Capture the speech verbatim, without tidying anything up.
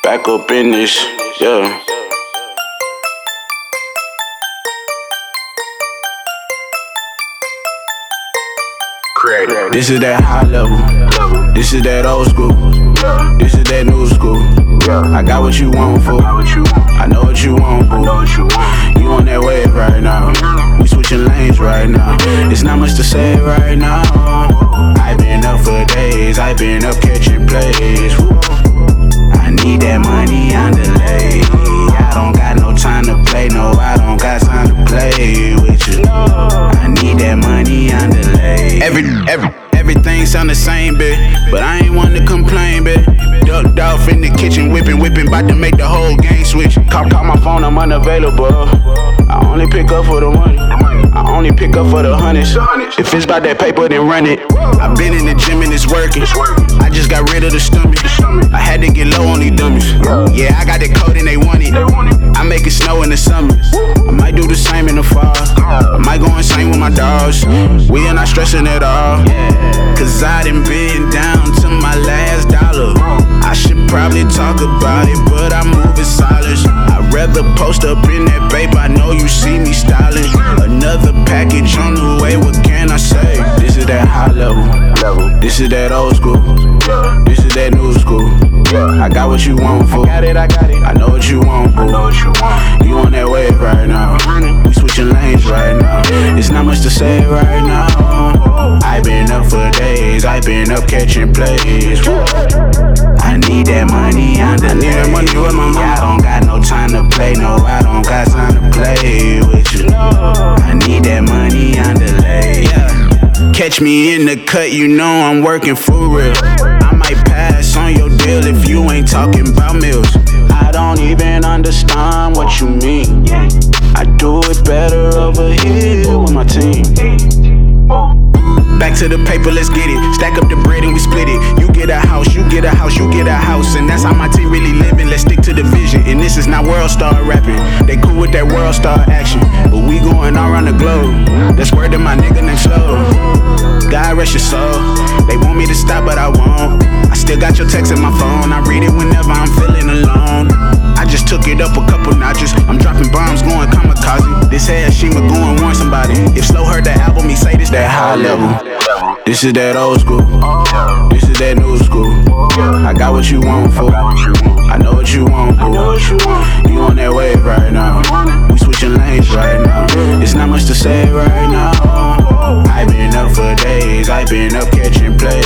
Back up in this, yeah. Creative. This is that high level. This is that old school. This is that new school. I got what you want, fool. I know what you want, boo. You on that wave right now. We switching lanes right now. It's not much to say right now. I've been up for days. I've been up catching plays. I need that money on delay. I don't got no time to play. No, I don't got time to play with you. I need that money on delay. Every, every, everything sound the same, bitch, but I ain't one to complain, bitch. Ducked off in the kitchen, whipping, whipping, about to make the whole game switch. Call, call my phone, I'm unavailable. I only pick up for the money. I only pick up for the hundreds. If it's about that paper, then run it. I've been in the gym and it's working. I just got rid of the stomach. I had to get low on these dummies. Yeah, I got that code and they want it. I make it snow in the summer. I might do the same in the fall. I might go insane with my dogs. We are not stressing at all. Cause I done been down to my last dollar. I should probably talk about it, but I'm moving solid. I'd rather post up in that babe, I know you see me styling. Another package on the way, what can I say? This is that high level. This is that old school. This is that new school. I got what you want, fool. I got it, I got it. I know what you want, boo. You on that wave right now. We switching lanes right now. It's not much to say right now. I've been up for days. I've been up catching plays. I need that money on the need that money with my mom. I don't got no time to play. No, I don't got time to play with you. I need that money on delay. Yeah. Catch me in the cut, you know I'm working for real. I might pass on your deal if you ain't talking about meals. I don't even understand what you mean. I do it better over here with my team. Back to the paper, let's get it. Stack up the bread and we split it. You get a house, you get a house, you get a house. And that's how my team really living. Let's stick to the vision. And this is not world star rapping. They cool with that world star action, but we going all around the globe. That's word to my nigga named Slow. God rest your soul. They want me to stop, but I won't. I still got your text in my phone. I read it whenever I'm feeling alone. I just took it up a couple notches. I'm dropping bombs, going kamikaze. This head Shima going warn somebody. If Slow heard the album, he say this that high level. This is that old school. This is that new school. I got what you want, fool. I know what you want, boo. You on that wave right now. We switching lanes right now. It's not much to say right now. I've been up for days. I've been up catching plays.